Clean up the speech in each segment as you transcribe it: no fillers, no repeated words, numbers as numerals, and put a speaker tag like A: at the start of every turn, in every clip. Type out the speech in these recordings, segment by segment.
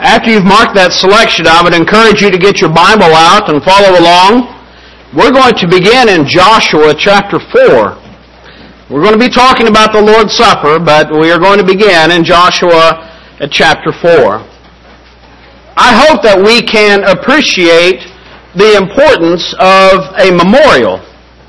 A: After you've marked that selection, I would encourage you to get your Bible out and follow along. We're going to begin in Joshua chapter 4. We're going to be talking about the Lord's Supper, but we are going to begin in Joshua at chapter 4. I hope that we can appreciate the importance of a memorial.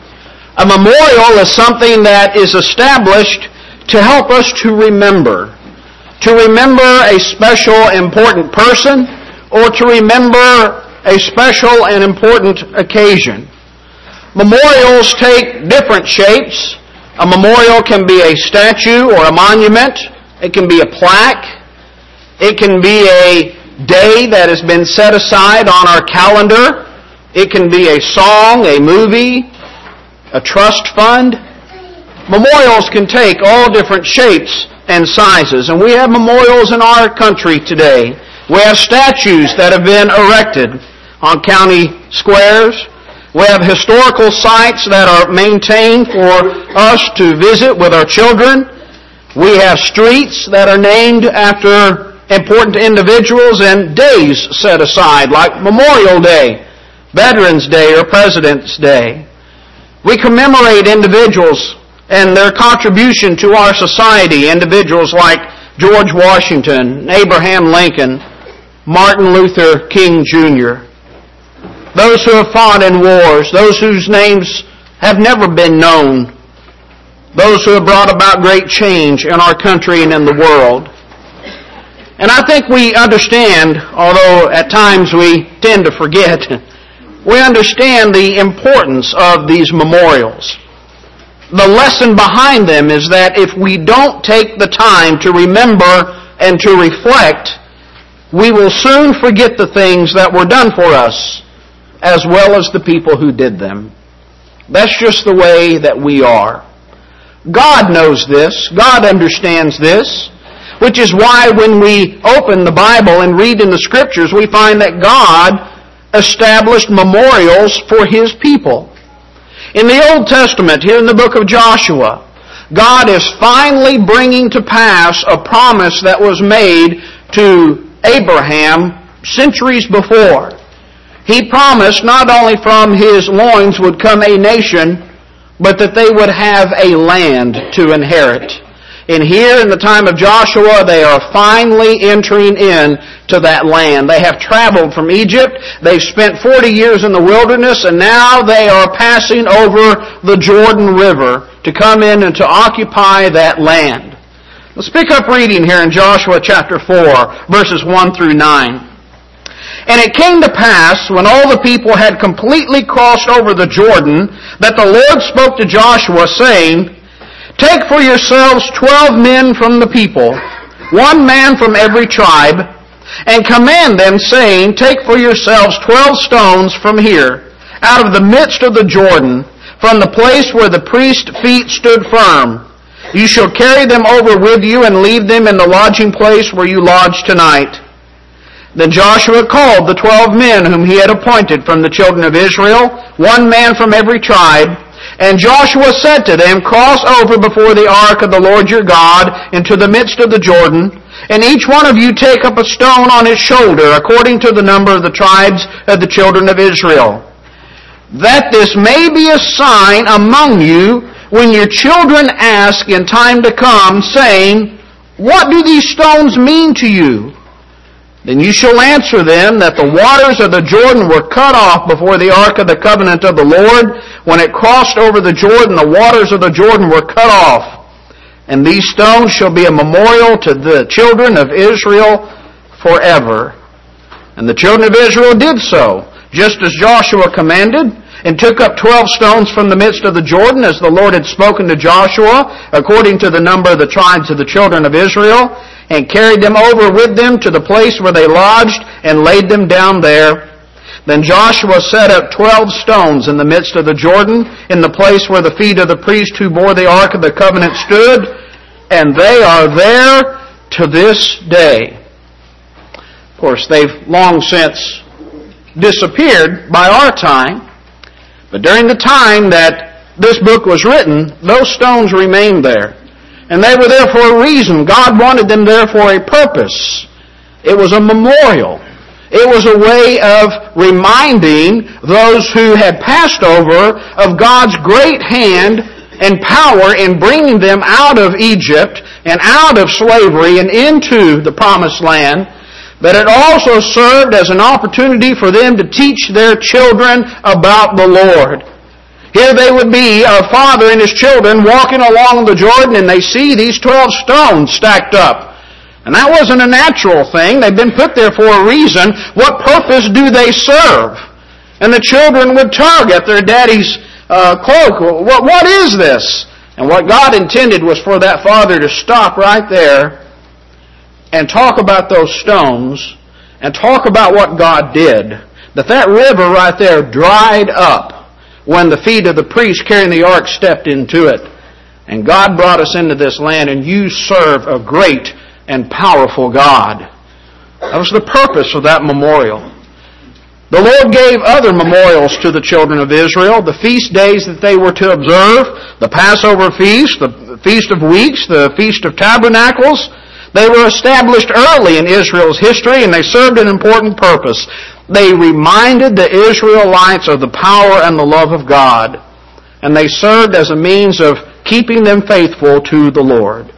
A: A memorial is something that is established to help us to remember. To remember a special, important person, or to remember a special and important occasion. Memorials take different shapes. A memorial can be a statue or a monument. It can be a plaque. It can be a day that has been set aside on our calendar. It can be a song, a movie, a trust fund. Memorials can take all different shapes and sizes. And we have memorials in our country today. We have statues that have been erected on county squares. We have historical sites that are maintained for us to visit with our children. We have streets that are named after important individuals and days set aside, like Memorial Day, Veterans Day, or President's Day. We commemorate individuals and their contribution to our society, individuals like George Washington, Abraham Lincoln, Martin Luther King Jr., those who have fought in wars, those whose names have never been known, those who have brought about great change in our country and in the world. And I think we understand, although at times we tend to forget, we understand the importance of these memorials. The lesson behind them is that if we don't take the time to remember and to reflect, we will soon forget the things that were done for us, as well as the people who did them. That's just the way that we are. God knows this. God understands this. Which is why when we open the Bible and read in the Scriptures, we find that God established memorials for His people. In the Old Testament, here in the book of Joshua, God is finally bringing to pass a promise that was made to Abraham centuries before. He promised not only from his loins would come a nation, but that they would have a land to inherit. And here in the time of Joshua, they are finally entering in to that land. They have traveled from Egypt. They've spent 40 years in the wilderness, and now they are passing over the Jordan River to come in and to occupy that land. Let's pick up reading here in Joshua chapter 4, verses 1 through 9. And it came to pass, when all the people had completely crossed over the Jordan, that the Lord spoke to Joshua, saying, Take for yourselves 12 men from the people, 1 man from every tribe, and command them, saying, Take for yourselves 12 stones from here, out of the midst of the Jordan, from the place where the priest's feet stood firm. You shall carry them over with you and leave them in the lodging place where you lodge tonight. Then Joshua called the 12 men whom he had appointed from the children of Israel, 1 man from every tribe. And Joshua said to them, Cross over before the ark of the Lord your God into the midst of the Jordan, and each one of you take up a stone on his shoulder, according to the number of the tribes of the children of Israel. That this may be a sign among you when your children ask in time to come, saying, What do these stones mean to you? Then you shall answer them that the waters of the Jordan were cut off before the ark of the covenant of the Lord. When it crossed over the Jordan, the waters of the Jordan were cut off. And these stones shall be a memorial to the children of Israel forever. And the children of Israel did so, just as Joshua commanded, and took up 12 stones from the midst of the Jordan, as the Lord had spoken to Joshua, according to the number of the tribes of the children of Israel, and carried them over with them to the place where they lodged, and laid them down there. Then Joshua set up 12 stones in the midst of the Jordan, in the place where the feet of the priest who bore the ark of the covenant stood, and they are there to this day. Of course, they've long since disappeared by our time, but during the time that this book was written, those stones remained there. And they were there for a reason. God wanted them there for a purpose. It was a memorial. It was a way of reminding those who had passed over of God's great hand and power in bringing them out of Egypt and out of slavery and into the promised land. But it also served as an opportunity for them to teach their children about the Lord. Here they would be, a father and his children walking along the Jordan, and they see these 12 stones stacked up. And that wasn't a natural thing. They've been put there for a reason. What purpose do they serve? And the children would tug at their daddy's cloak. What is this? And what God intended was for that father to stop right there and talk about those stones and talk about what God did. That river right there dried up when the feet of the priest carrying the ark stepped into it. And God brought us into this land, and you serve a great and powerful God. That was the purpose of that memorial. The Lord gave other memorials to the children of Israel, the feast days that they were to observe, the Passover feast, the Feast of Weeks, the Feast of Tabernacles. They were established early in Israel's history, and they served an important purpose. They reminded the Israelites of the power and the love of God, and they served as a means of keeping them faithful to the Lord.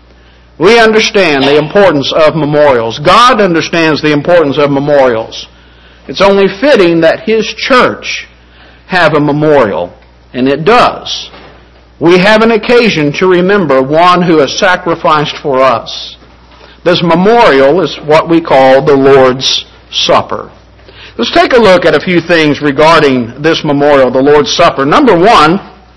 A: We understand the importance of memorials. God understands the importance of memorials. It's only fitting that His church have a memorial, and it does. We have an occasion to remember one who has sacrificed for us. This memorial is what we call the Lord's Supper. Let's take a look at a few things regarding this memorial, the Lord's Supper. Number one,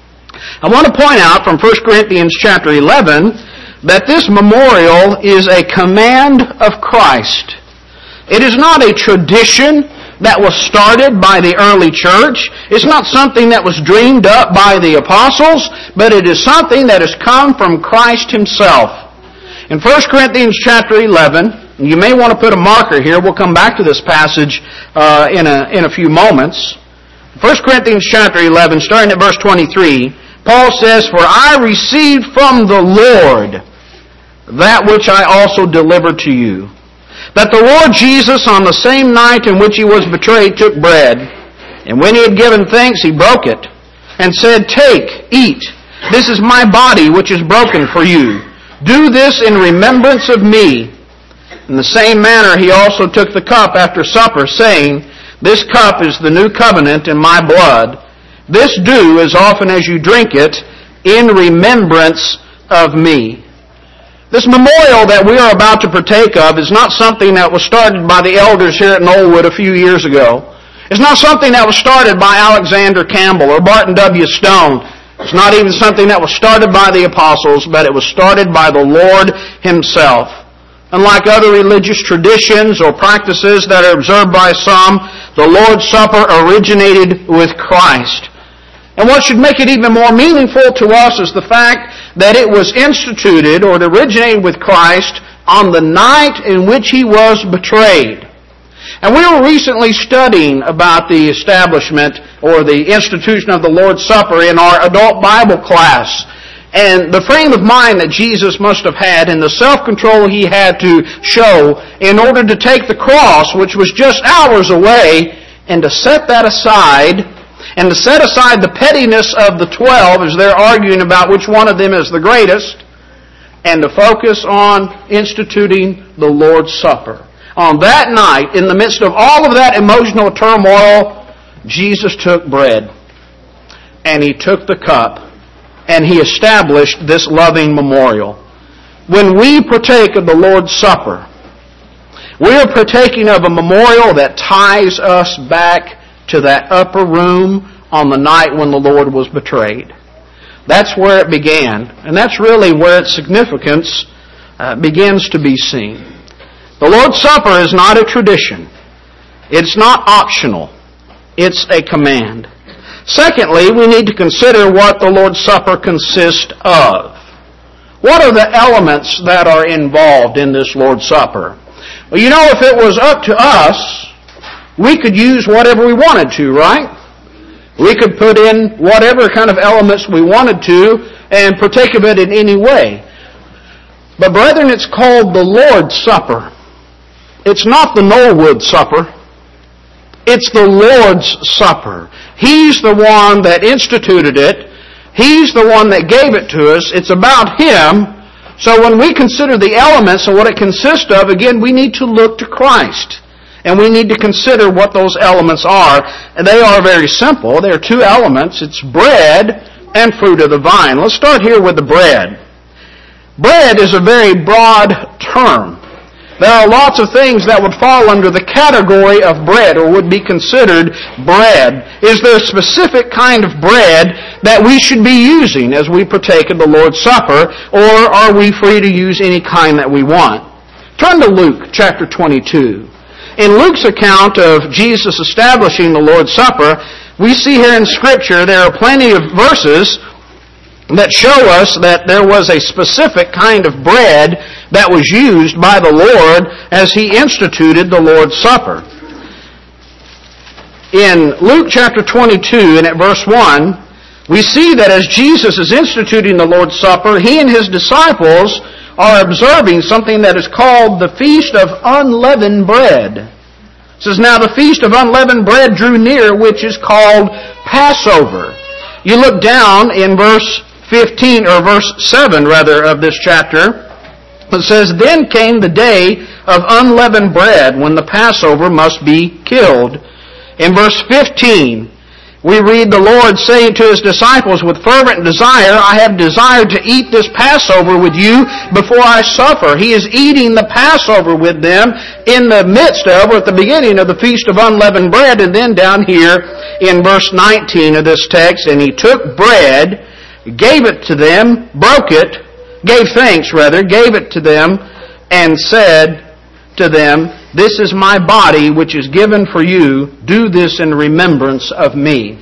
A: I want to point out from 1 Corinthians chapter 11 that this memorial is a command of Christ. It is not a tradition that was started by the early church. It's not something that was dreamed up by the apostles, but it is something that has come from Christ Himself. In 1 Corinthians chapter 11, you may want to put a marker here. We'll come back to this passage in a few moments. 1 Corinthians chapter 11, starting at verse 23, Paul says, "For I received from the Lord that which I also delivered to you, that the Lord Jesus, on the same night in which He was betrayed, took bread, and when He had given thanks, He broke it, and said, 'Take, eat, this is my body which is broken for you. Do this in remembrance of me.' In the same manner He also took the cup after supper, saying, 'This cup is the new covenant in my blood. This do as often as you drink it in remembrance of me.'" This memorial that we are about to partake of is not something that was started by the elders here at Knollwood a few years ago. It's not something that was started by Alexander Campbell or Barton W. Stone. It's not even something that was started by the apostles, but it was started by the Lord Himself. Unlike other religious traditions or practices that are observed by some, the Lord's Supper originated with Christ. And what should make it even more meaningful to us is the fact that it was instituted or it originated with Christ on the night in which He was betrayed. And we were recently studying about the establishment or the institution of the Lord's Supper in our adult Bible class. And the frame of mind that Jesus must have had and the self-control He had to show in order to take the cross, which was just hours away, and to set that aside, and to set aside the pettiness of the 12 as they're arguing about which one of them is the greatest, and to focus on instituting the Lord's Supper. On that night, in the midst of all of that emotional turmoil, Jesus took bread, and He took the cup, and He established this loving memorial. When we partake of the Lord's Supper, we are partaking of a memorial that ties us back to that upper room on the night when the Lord was betrayed. That's where it began, and that's really where its significance begins to be seen. The Lord's Supper is not a tradition. It's not optional. It's a command. Secondly, we need to consider what the Lord's Supper consists of. What are the elements that are involved in this Lord's Supper? Well, you know, if it was up to us, we could use whatever we wanted to, right? We could put in whatever kind of elements we wanted to and partake of it in any way. But brethren, it's called the Lord's Supper. It's not the Knollwood Supper. It's the Lord's Supper. He's the one that instituted it. He's the one that gave it to us. It's about Him. So when we consider the elements and what it consists of, again, we need to look to Christ. And we need to consider what those elements are. And they are very simple. There are two elements. It's bread and fruit of the vine. Let's start here with the bread. Bread is a very broad term. There are lots of things that would fall under the category of bread or would be considered bread. Is there a specific kind of bread that we should be using as we partake of the Lord's Supper, or are we free to use any kind that we want? Turn to Luke chapter 22. In Luke's account of Jesus establishing the Lord's Supper, we see here in Scripture there are plenty of verses that show us that there was a specific kind of bread that was used by the Lord as He instituted the Lord's Supper. In Luke chapter 22 and at verse 1, we see that as Jesus is instituting the Lord's Supper, He and His disciples are observing something that is called the Feast of Unleavened Bread. It says, "Now the Feast of Unleavened Bread drew near, which is called Passover." You look down in verse 15, or verse 7 rather, of this chapter. It says, "Then came the day of unleavened bread, when the Passover must be killed." In verse 15, we read the Lord saying to His disciples, "With fervent desire, I have desired to eat this Passover with you before I suffer." He is eating the Passover with them in the midst of, or at the beginning of the Feast of Unleavened Bread. And then down here in verse 19 of this text, "And He took bread, gave it to them, broke it, gave thanks rather, gave it to them, and said to them, 'This is my body which is given for you. Do this in remembrance of me.'"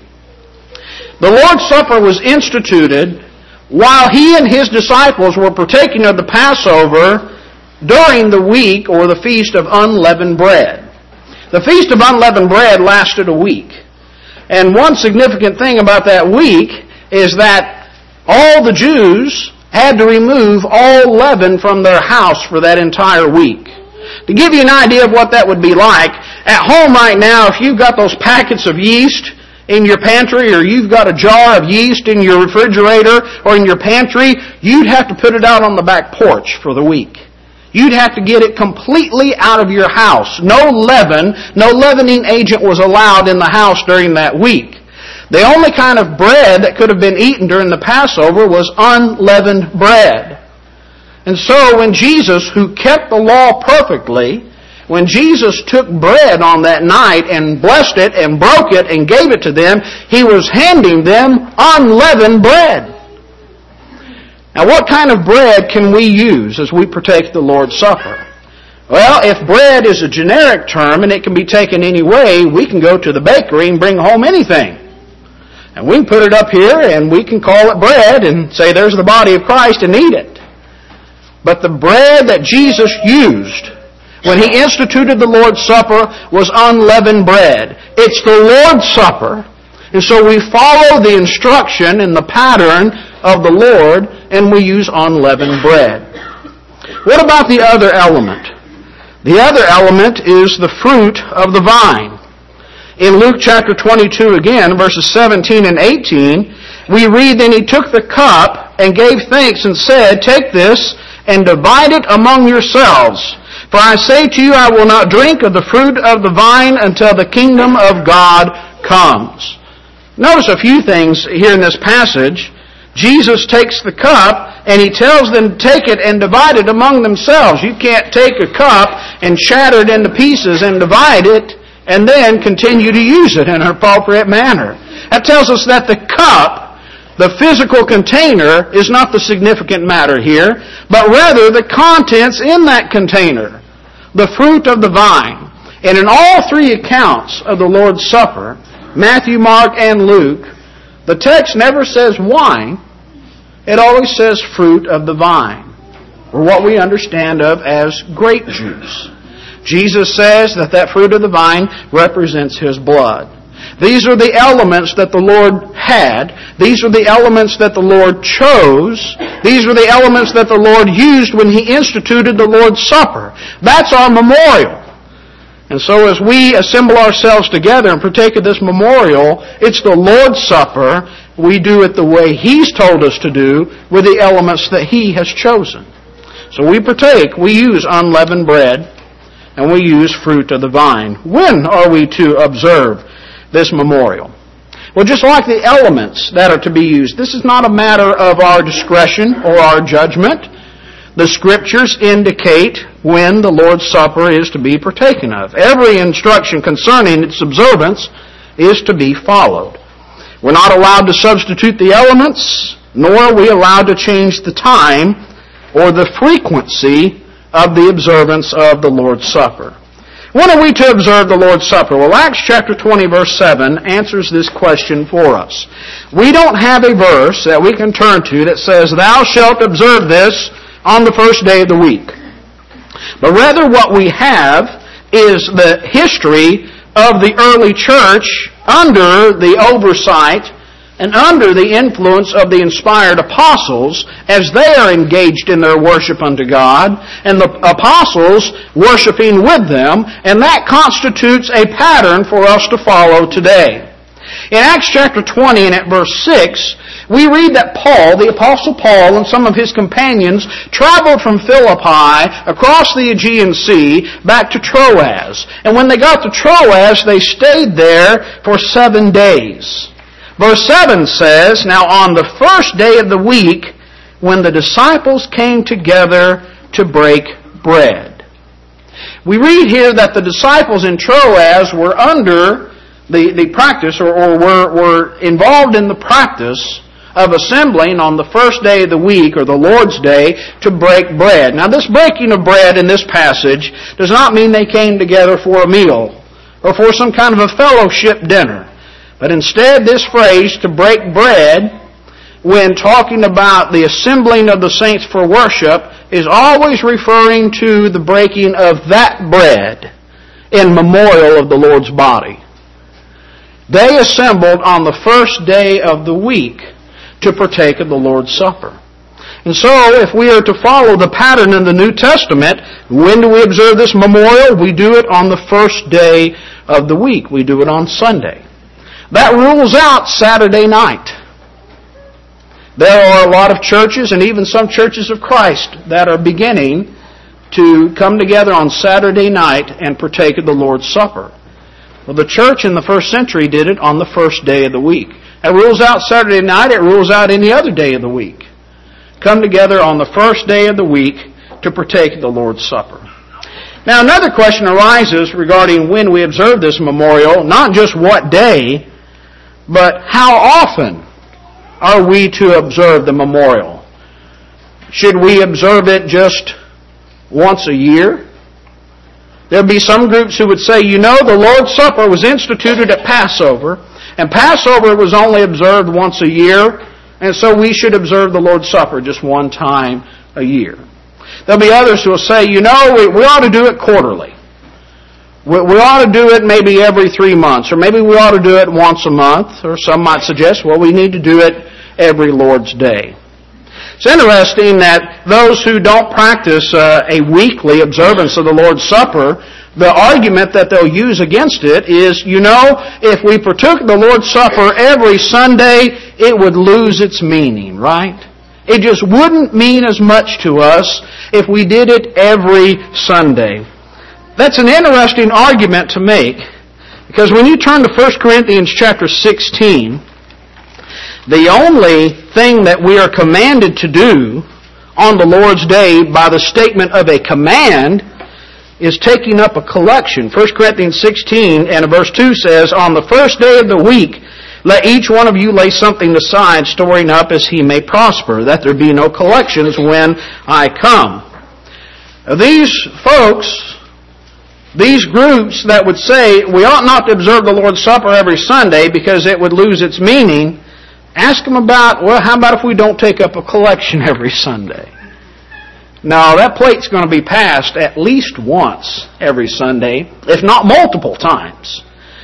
A: The Lord's Supper was instituted while He and His disciples were partaking of the Passover during the week or the Feast of Unleavened Bread. The Feast of Unleavened Bread lasted a week. And one significant thing about that week is that all the Jews had to remove all leaven from their house for that entire week. To give you an idea of what that would be like, at home right now, if you've got those packets of yeast in your pantry, or you've got a jar of yeast in your refrigerator or in your pantry, you'd have to put it out on the back porch for the week. You'd have to get it completely out of your house. No leaven, no leavening agent was allowed in the house during that week. The only kind of bread that could have been eaten during the Passover was unleavened bread. And so when Jesus, who kept the law perfectly, when Jesus took bread on that night and blessed it and broke it and gave it to them, He was handing them unleavened bread. Now what kind of bread can we use as we partake the Lord's Supper? Well, if bread is a generic term and it can be taken any way, we can go to the bakery and bring home anything. And we can put it up here and we can call it bread and say there's the body of Christ and eat it. But the bread that Jesus used when He instituted the Lord's Supper was unleavened bread. It's the Lord's Supper. And so we follow the instruction and the pattern of the Lord and we use unleavened bread. What about the other element? The other element is the fruit of the vine. In Luke chapter 22 again, verses 17 and 18, we read, "Then He took the cup and gave thanks and said, 'Take this and divide it among yourselves. For I say to you, I will not drink of the fruit of the vine until the kingdom of God comes.'" Notice a few things here in this passage. Jesus takes the cup and He tells them to take it and divide it among themselves. You can't take a cup and shatter it into pieces and divide it and then continue to use it in an appropriate manner. That tells us that the cup, the physical container, is not the significant matter here, but rather the contents in that container, the fruit of the vine. And in all three accounts of the Lord's Supper, Matthew, Mark, and Luke, the text never says wine. It always says fruit of the vine, or what we understand of as grape juice. Jesus says that fruit of the vine represents His blood. These are the elements that the Lord had. These are the elements that the Lord chose. These are the elements that the Lord used when He instituted the Lord's Supper. That's our memorial. And so as we assemble ourselves together and partake of this memorial, it's the Lord's Supper. We do it the way He's told us to do with the elements that He has chosen. So we partake, we use unleavened bread, and we use fruit of the vine. When are we to observe this memorial? Well, just like the elements that are to be used, this is not a matter of our discretion or our judgment. The Scriptures indicate when the Lord's Supper is to be partaken of. Every instruction concerning its observance is to be followed. We're not allowed to substitute the elements, nor are we allowed to change the time or the frequency of the observance of the Lord's Supper. When are we to observe the Lord's Supper? Well, Acts chapter 20, verse 7 answers this question for us. We don't have a verse that we can turn to that says, "Thou shalt observe this on the first day of the week." But rather what we have is the history of the early church under the oversight and under the influence of the inspired apostles as they are engaged in their worship unto God, and the apostles worshiping with them, and that constitutes a pattern for us to follow today. In Acts chapter 20 and at verse 6, we read that Paul, the Apostle Paul, and some of his companions traveled from Philippi across the Aegean Sea back to Troas. And when they got to Troas, they stayed there for 7 days. Verse 7 says, "Now on the first day of the week, when the disciples came together to break bread." We read here that the disciples in Troas were under the practice, or were involved in the practice of assembling on the first day of the week, or the Lord's Day, to break bread. Now this breaking of bread in this passage does not mean they came together for a meal, or for some kind of a fellowship dinner. But instead, this phrase, to break bread, when talking about the assembling of the saints for worship, is always referring to the breaking of that bread in memorial of the Lord's body. They assembled on the first day of the week to partake of the Lord's Supper. And so, if we are to follow the pattern in the New Testament, when do we observe this memorial? We do it on the first day of the week. We do it on Sunday. That rules out Saturday night. There are a lot of churches, and even some churches of Christ, that are beginning to come together on Saturday night and partake of the Lord's Supper. Well, the church in the first century did it on the first day of the week. It rules out Saturday night. It rules out any other day of the week. Come together on the first day of the week to partake of the Lord's Supper. Now, another question arises regarding when we observe this memorial, not just what day, but how often are we to observe the memorial? Should we observe it just once a year? There'll be some groups who would say, the Lord's Supper was instituted at Passover, and Passover was only observed once a year, and so we should observe the Lord's Supper just one time a year. There'll be others who will say, we ought to do it quarterly. We ought to do it maybe every 3 months, or maybe we ought to do it once a month, or some might suggest, we need to do it every Lord's Day. It's interesting that those who don't practice a weekly observance of the Lord's Supper, the argument that they'll use against it is, if we partook the Lord's Supper every Sunday, it would lose its meaning, right? It just wouldn't mean as much to us if we did it every Sunday. That's an interesting argument to make, because when you turn to 1 Corinthians chapter 16, the only thing that we are commanded to do on the Lord's Day by the statement of a command is taking up a collection. 1 Corinthians 16 and verse 2 says, "On the first day of the week, let each one of you lay something aside, storing up as he may prosper, that there be no collections when I come." Now, these folks, these groups that would say we ought not to observe the Lord's Supper every Sunday because it would lose its meaning, ask them about, how about if we don't take up a collection every Sunday? Now, that plate's going to be passed at least once every Sunday, if not multiple times.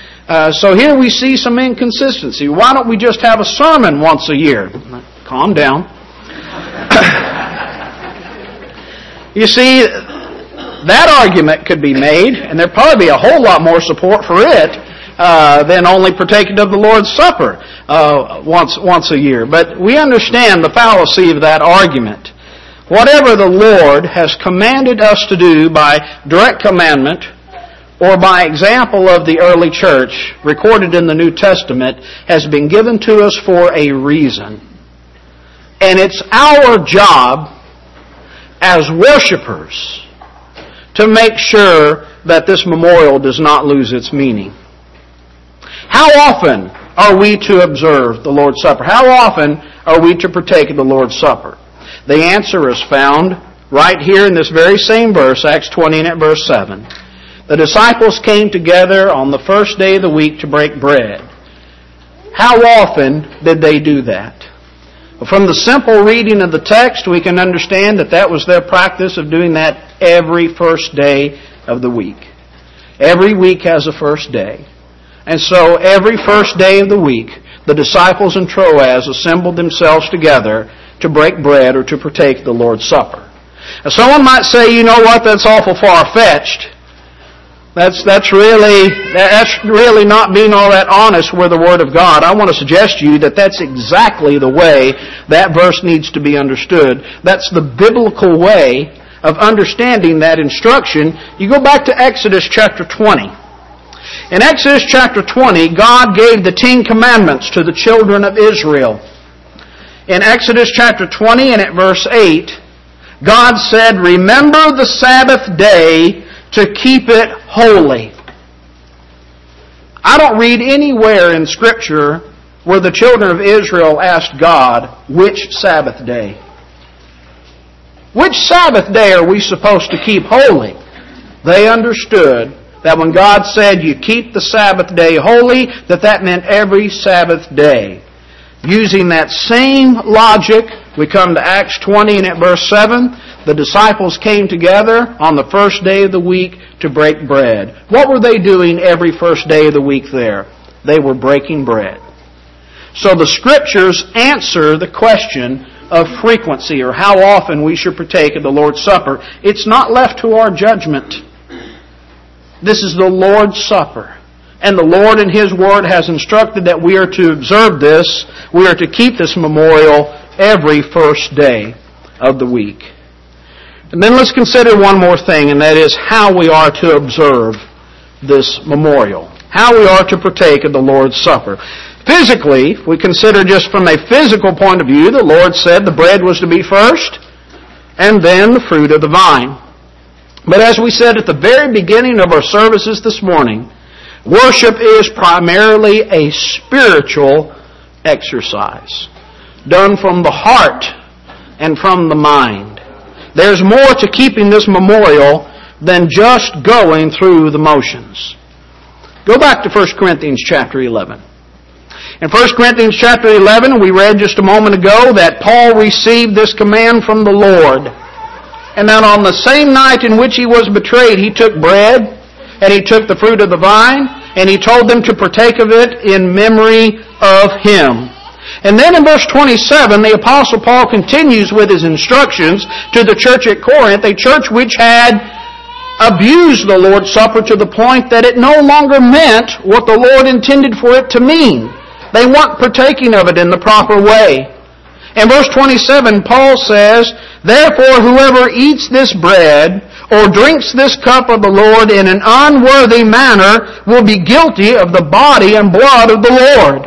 A: So here we see some inconsistency. Why don't we just have a sermon once a year? Calm down. You see, that argument could be made, and there'd probably be a whole lot more support for it than only partaking of the Lord's Supper once a year. But we understand the fallacy of that argument. Whatever the Lord has commanded us to do by direct commandment or by example of the early church recorded in the New Testament has been given to us for a reason. And it's our job as worshipers to make sure that this memorial does not lose its meaning. How often are we to observe the Lord's Supper? How often are we to partake of the Lord's Supper? The answer is found right here in this very same verse, Acts 20 and at verse 7. The disciples came together on the first day of the week to break bread. How often did they do that? From the simple reading of the text, we can understand that that was their practice of doing that every first day of the week. Every week has a first day. And so every first day of the week, the disciples in Troas assembled themselves together to break bread or to partake of the Lord's Supper. Now someone might say, you know what, that's awful far-fetched. That's really not being all that honest with the Word of God. I want to suggest to you that that's exactly the way that verse needs to be understood. That's the biblical way of understanding that instruction. You go back to Exodus chapter 20. In Exodus chapter 20, God gave the 10 Commandments to the children of Israel. In Exodus chapter 20 and at verse 8, God said, "Remember the Sabbath day to keep it holy." I don't read anywhere in Scripture where the children of Israel asked God, which Sabbath day? Which Sabbath day are we supposed to keep holy? They understood that when God said you keep the Sabbath day holy, that meant every Sabbath day. Using that same logic, we come to Acts 20 and at verse 7. The disciples came together on the first day of the week to break bread. What were they doing every first day of the week there? They were breaking bread. So the Scriptures answer the question of frequency or how often we should partake of the Lord's Supper. It's not left to our judgment. This is the Lord's Supper. And the Lord in His Word has instructed that we are to observe this. We are to keep this memorial every first day of the week. And then let's consider one more thing, and that is how we are to observe this memorial. How we are to partake of the Lord's Supper. Physically, if we consider just from a physical point of view, the Lord said the bread was to be first, and then the fruit of the vine. But as we said at the very beginning of our services this morning, worship is primarily a spiritual exercise, done from the heart and from the mind. There's more to keeping this memorial than just going through the motions. Go back to 1 Corinthians chapter 11. In 1 Corinthians chapter 11, we read just a moment ago that Paul received this command from the Lord. And that on the same night in which he was betrayed, he took bread, and he took the fruit of the vine, and he told them to partake of it in memory of him. And then in verse 27, the Apostle Paul continues with his instructions to the church at Corinth, a church which had abused the Lord's Supper to the point that it no longer meant what the Lord intended for it to mean. They weren't partaking of it in the proper way. In verse 27, Paul says, "Therefore whoever eats this bread or drinks this cup of the Lord in an unworthy manner will be guilty of the body and blood of the Lord.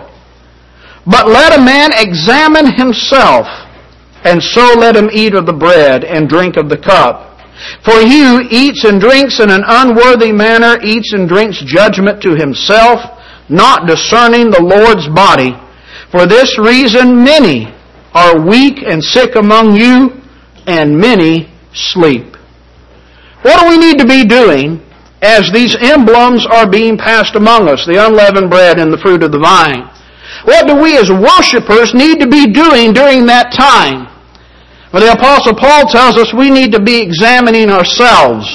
A: But let a man examine himself, and so let him eat of the bread and drink of the cup. For he who eats and drinks in an unworthy manner eats and drinks judgment to himself, not discerning the Lord's body. For this reason many are weak and sick among you, and many sleep." What do we need to be doing as these emblems are being passed among us, the unleavened bread and the fruit of the vine? What do we as worshipers need to be doing during that time? Well, the Apostle Paul tells us we need to be examining ourselves.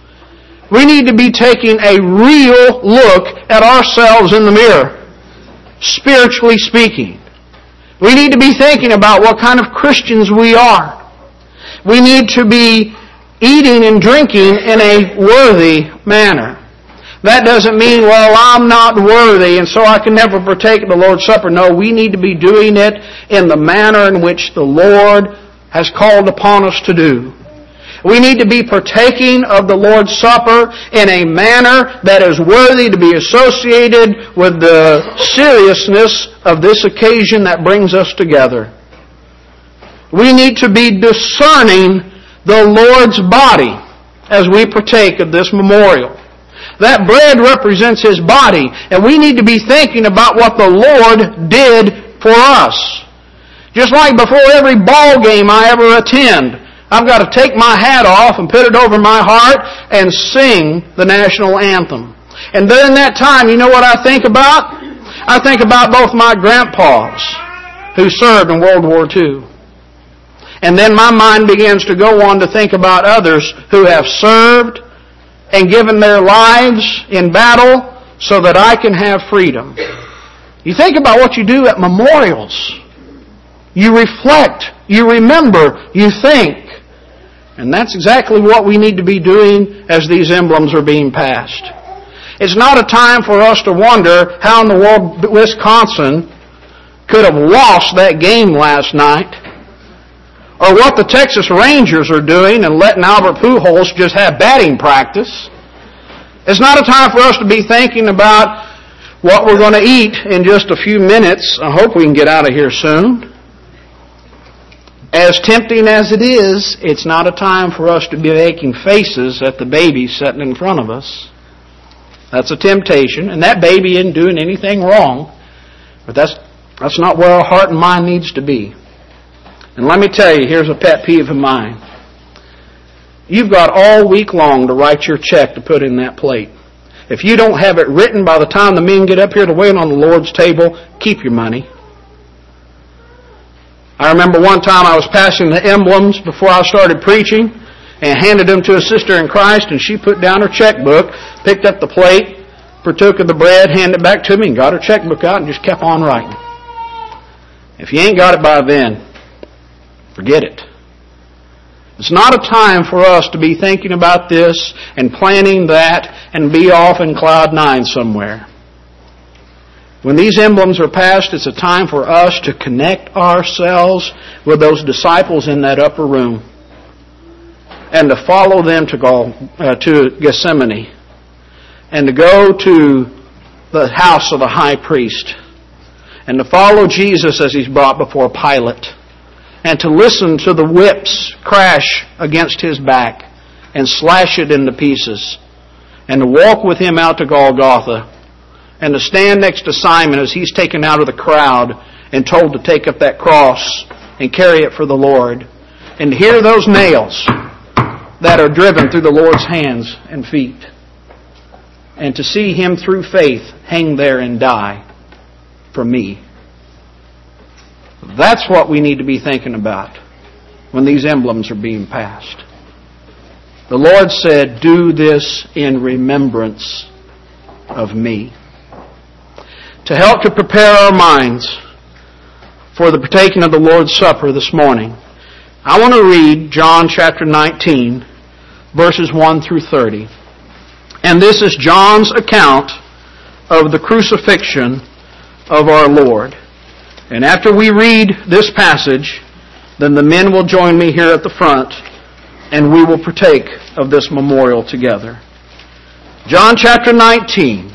A: We need to be taking a real look at ourselves in the mirror, spiritually speaking. We need to be thinking about what kind of Christians we are. We need to be eating and drinking in a worthy manner. That doesn't mean, well, I'm not worthy and so I can never partake of the Lord's Supper. No, we need to be doing it in the manner in which the Lord has called upon us to do. We need to be partaking of the Lord's Supper in a manner that is worthy to be associated with the seriousness of this occasion that brings us together. We need to be discerning the Lord's body as we partake of this memorial. That bread represents His body, and we need to be thinking about what the Lord did for us. Just like before every ball game I ever attend, I've got to take my hat off and put it over my heart and sing the national anthem. And during that time, you know what I think about? I think about both my grandpas who served in World War II. And then my mind begins to go on to think about others who have served and given their lives in battle so that I can have freedom. You think about what you do at memorials. You reflect, you remember, you think. And that's exactly what we need to be doing as these emblems are being passed. It's not a time for us to wonder how in the world Wisconsin could have lost that game last night, or what the Texas Rangers are doing and letting Albert Pujols just have batting practice. It's not a time for us to be thinking about what we're going to eat in just a few minutes. I hope we can get out of here soon. As tempting as it is, it's not a time for us to be making faces at the baby sitting in front of us. That's a temptation, and that baby isn't doing anything wrong, but that's not where our heart and mind needs to be. And let me tell you, here's a pet peeve of mine. You've got all week long to write your check to put in that plate. If you don't have it written by the time the men get up here to wait on the Lord's table, keep your money. I remember one time I was passing the emblems before I started preaching and handed them to a sister in Christ, and she put down her checkbook, picked up the plate, partook of the bread, handed it back to me, and got her checkbook out and just kept on writing. If you ain't got it by then, forget it. It's not a time for us to be thinking about this and planning that and be off in cloud nine somewhere. When these emblems are passed, it's a time for us to connect ourselves with those disciples in that upper room and to follow them to Gethsemane and to go to the house of the high priest and to follow Jesus as He's brought before Pilate, and to listen to the whips crash against His back and slash it into pieces, and to walk with Him out to Golgotha, and to stand next to Simon as he's taken out of the crowd and told to take up that cross and carry it for the Lord, and to hear those nails that are driven through the Lord's hands and feet, and to see Him through faith hang there and die for me. That's what we need to be thinking about when these emblems are being passed. The Lord said, "Do this in remembrance of me." To help to prepare our minds for the partaking of the Lord's Supper this morning, I want to read John chapter 19, verses 1 through 30. And this is John's account of the crucifixion of our Lord. And after we read this passage, then the men will join me here at the front, and we will partake of this memorial together. John chapter 19.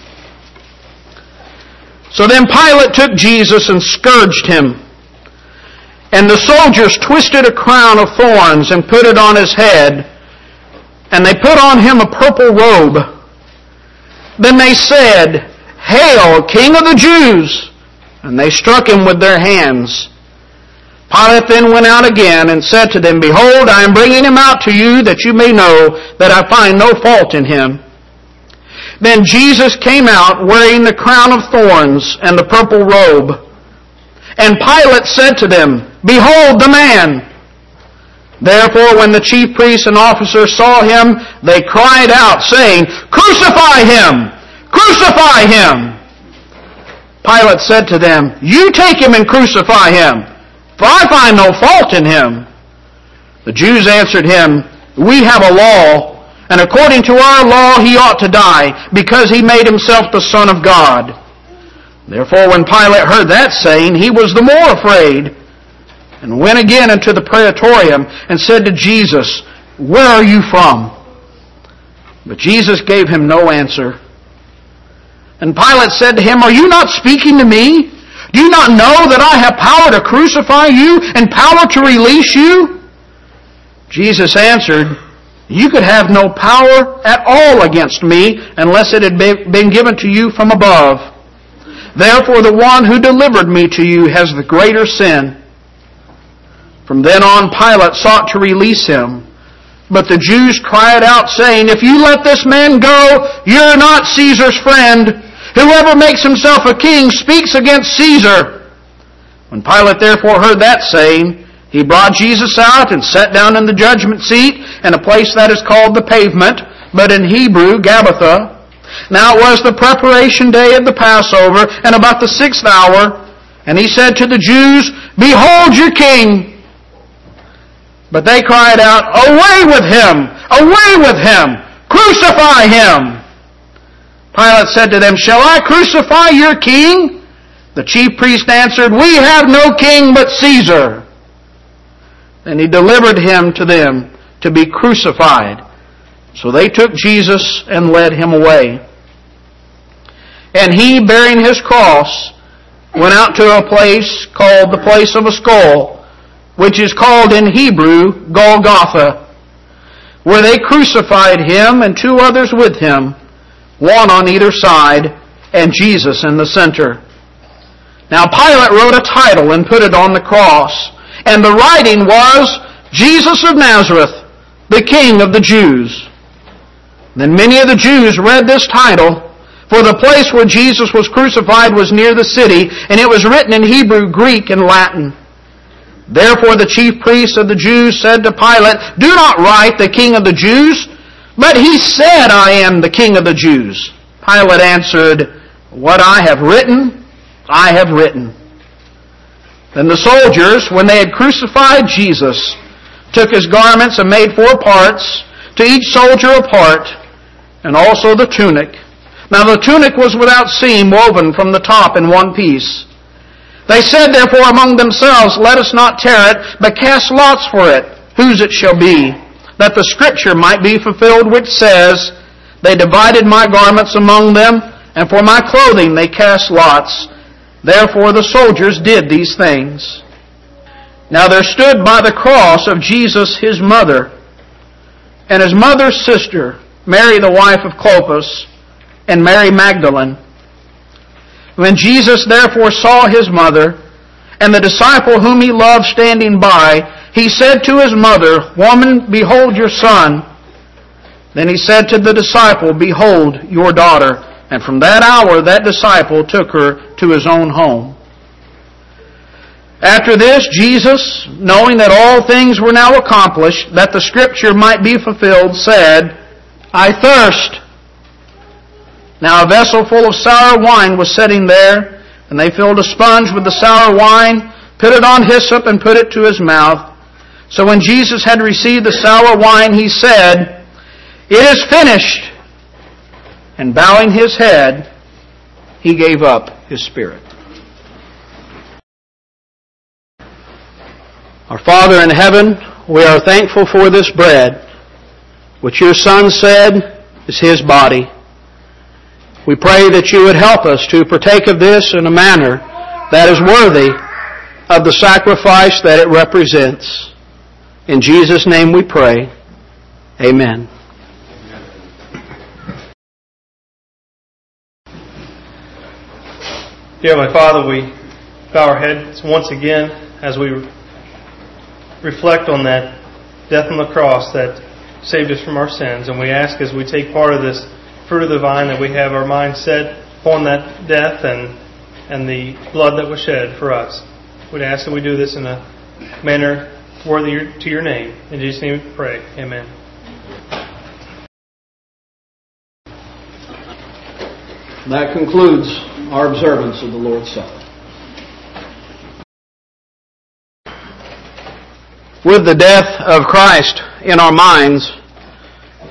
A: So then Pilate took Jesus and scourged Him. And the soldiers twisted a crown of thorns and put it on His head, and they put on Him a purple robe. Then they said, "Hail, King of the Jews!" And they struck Him with their hands. Pilate then went out again and said to them, "Behold, I am bringing Him out to you, that you may know that I find no fault in Him." Then Jesus came out wearing the crown of thorns and the purple robe. And Pilate said to them, "Behold the man!" Therefore, when the chief priests and officers saw Him, they cried out, saying, "Crucify Him! Crucify Him!" Pilate said to them, "You take Him and crucify Him, for I find no fault in Him." The Jews answered him, We have a law, and according to our law he ought to die, because he made himself the Son of God. Therefore when Pilate heard that saying, he was the more afraid, and went again into the praetorium, and said to Jesus, Where are you from? But Jesus gave him no answer. And Pilate said to him, Are you not speaking to me? Do you not know that I have power to crucify you and power to release you? Jesus answered, You could have no power at all against me unless it had been given to you from above. Therefore the one who delivered me to you has the greater sin. From then on Pilate sought to release him. But the Jews cried out, saying, If you let this man go, you're not Caesar's friend. Whoever makes himself a king speaks against Caesar. When Pilate therefore heard that saying, he brought Jesus out and sat down in the judgment seat in a place that is called the Pavement, but in Hebrew, Gabbatha. Now it was the preparation day of the Passover, and about the 6th hour, and he said to the Jews, Behold your king! But they cried out, Away with him! Away with him! Crucify him! Pilate said to them, Shall I crucify your king? The chief priest answered, We have no king but Caesar. Then he delivered him to them to be crucified. So they took Jesus and led him away. And he, bearing his cross, went out to a place called the place of a skull, which is called in Hebrew Golgotha, where they crucified him and 2 others with him, one on either side, and Jesus in the center. Now Pilate wrote a title and put it on the cross, and the writing was, Jesus of Nazareth, the King of the Jews. Then many of the Jews read this title, for the place where Jesus was crucified was near the city, and it was written in Hebrew, Greek, and Latin. Therefore the chief priests of the Jews said to Pilate, Do not write the King of the Jews, but he said, I am the King of the Jews. Pilate answered, What I have written, I have written. Then the soldiers, when they had crucified Jesus, took his garments and made 4 parts, to each soldier a part, and also the tunic. Now the tunic was without seam, woven from the top in one piece. They said therefore among themselves, Let us not tear it, but cast lots for it, whose it shall be, that the scripture might be fulfilled which says, They divided my garments among them, and for my clothing they cast lots. Therefore the soldiers did these things. Now there stood by the cross of Jesus his mother, and his mother's sister, Mary the wife of Clopas, and Mary Magdalene. When Jesus therefore saw his mother, and the disciple whom he loved standing by, he said to his mother, Woman, behold your son. Then he said to the disciple, Behold your daughter. And from that hour that disciple took her to his own home. After this, Jesus, knowing that all things were now accomplished, that the scripture might be fulfilled, said, I thirst. Now a vessel full of sour wine was setting there, and they filled a sponge with the sour wine, put it on hyssop, and put it to his mouth. So when Jesus had received the sour wine, he said, It is finished. And bowing his head, he gave up his spirit. Our Father in heaven, we are thankful for this bread, which your Son said is his body. We pray that you would help us to partake of this in a manner that is worthy of the sacrifice that it represents. In Jesus' name we pray. Amen.
B: Dear Heavenly Father, we bow our heads once again as we reflect on that death on the cross that saved us from our sins. And we ask as we take part of this fruit of the vine that we have our mind set upon that death and the blood that was shed for us. We'd ask that we do this in a manner worthy to your name. In Jesus' name we pray. Amen.
A: That concludes our observance of the Lord's Supper. With the death of Christ in our minds,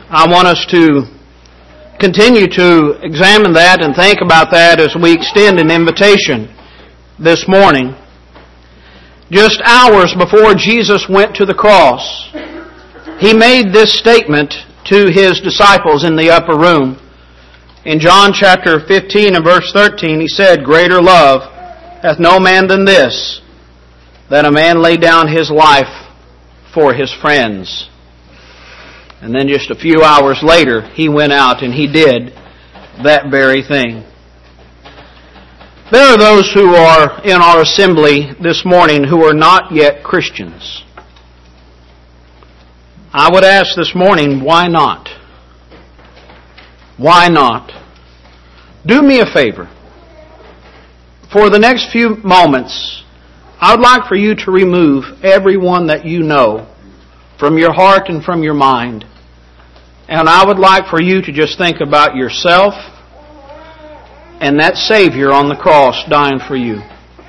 A: I want us to continue to examine that and think about that as we extend an invitation this morning. Just hours before Jesus went to the cross, He made this statement to His disciples in the upper room. In John chapter 15 and verse 13, He said, "Greater love hath no man than this, that a man lay down his life for his friends." And then just a few hours later, He went out and He did that very thing. There are those who are in our assembly this morning who are not yet Christians. I would ask this morning, why not? Why not? Do me a favor. For the next few moments, I would like for you to remove everyone that you know from your heart and from your mind. And I would like for you to just think about yourself and that Savior on the cross dying for you.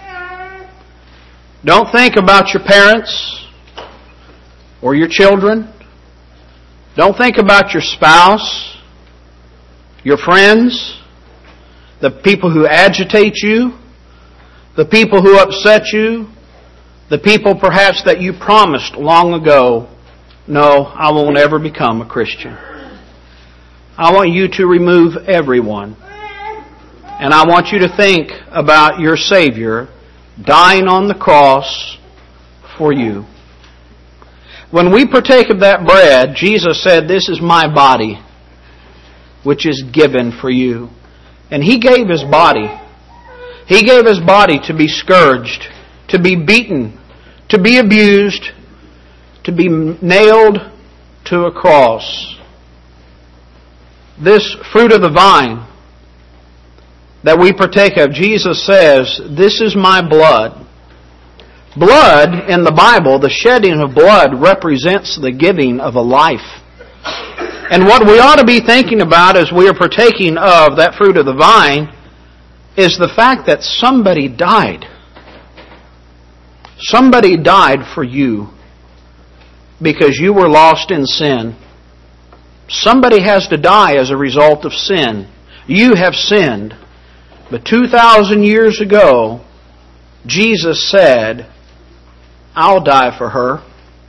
A: Don't think about your parents or your children. Don't think about your spouse, your friends, the people who agitate you, the people who upset you, the people perhaps that you promised long ago, "No, I won't ever become a Christian." I want you to remove everyone. And I want you to think about your Savior dying on the cross for you. When we partake of that bread, Jesus said, "This is my body, which is given for you." And He gave His body. He gave His body to be scourged, to be beaten, to be abused, to be nailed to a cross. This fruit of the vine that we partake of, Jesus says, "This is my blood." Blood, in the Bible, the shedding of blood represents the giving of a life. And what we ought to be thinking about as we are partaking of that fruit of the vine is the fact that somebody died. Somebody died for you because you were lost in sin. Somebody has to die as a result of sin. You have sinned. But 2,000 years ago, Jesus said, "I'll die for her.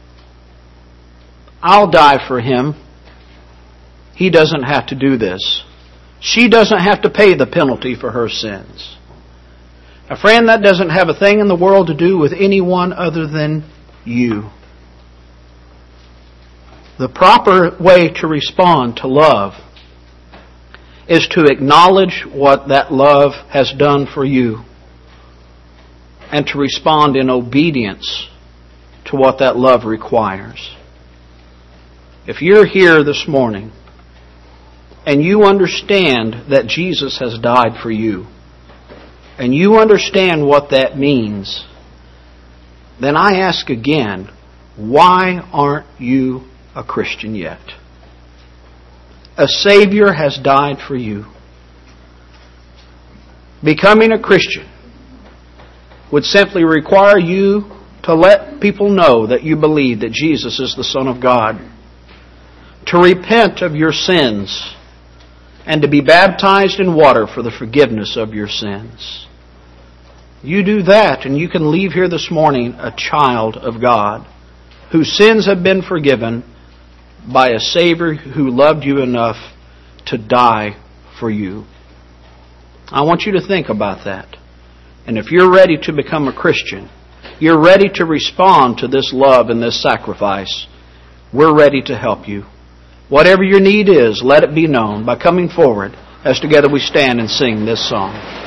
A: I'll die for him. He doesn't have to do this. She doesn't have to pay the penalty for her sins." A friend, that doesn't have a thing in the world to do with anyone other than you. The proper way to respond to love is to acknowledge what that love has done for you and to respond in obedience to what that love requires. If you're here this morning and you understand that Jesus has died for you, and you understand what that means, then I ask again, why aren't you a Christian yet? A Savior has died for you. Becoming a Christian would simply require you to let people know that you believe that Jesus is the Son of God, to repent of your sins, and to be baptized in water for the forgiveness of your sins. You do that, and you can leave here this morning a child of God, whose sins have been forgiven by a Savior who loved you enough to die for you. I want you to think about that. And if you're ready to become a Christian, you're ready to respond to this love and this sacrifice, we're ready to help you. Whatever your need is, let it be known by coming forward as together we stand and sing this song.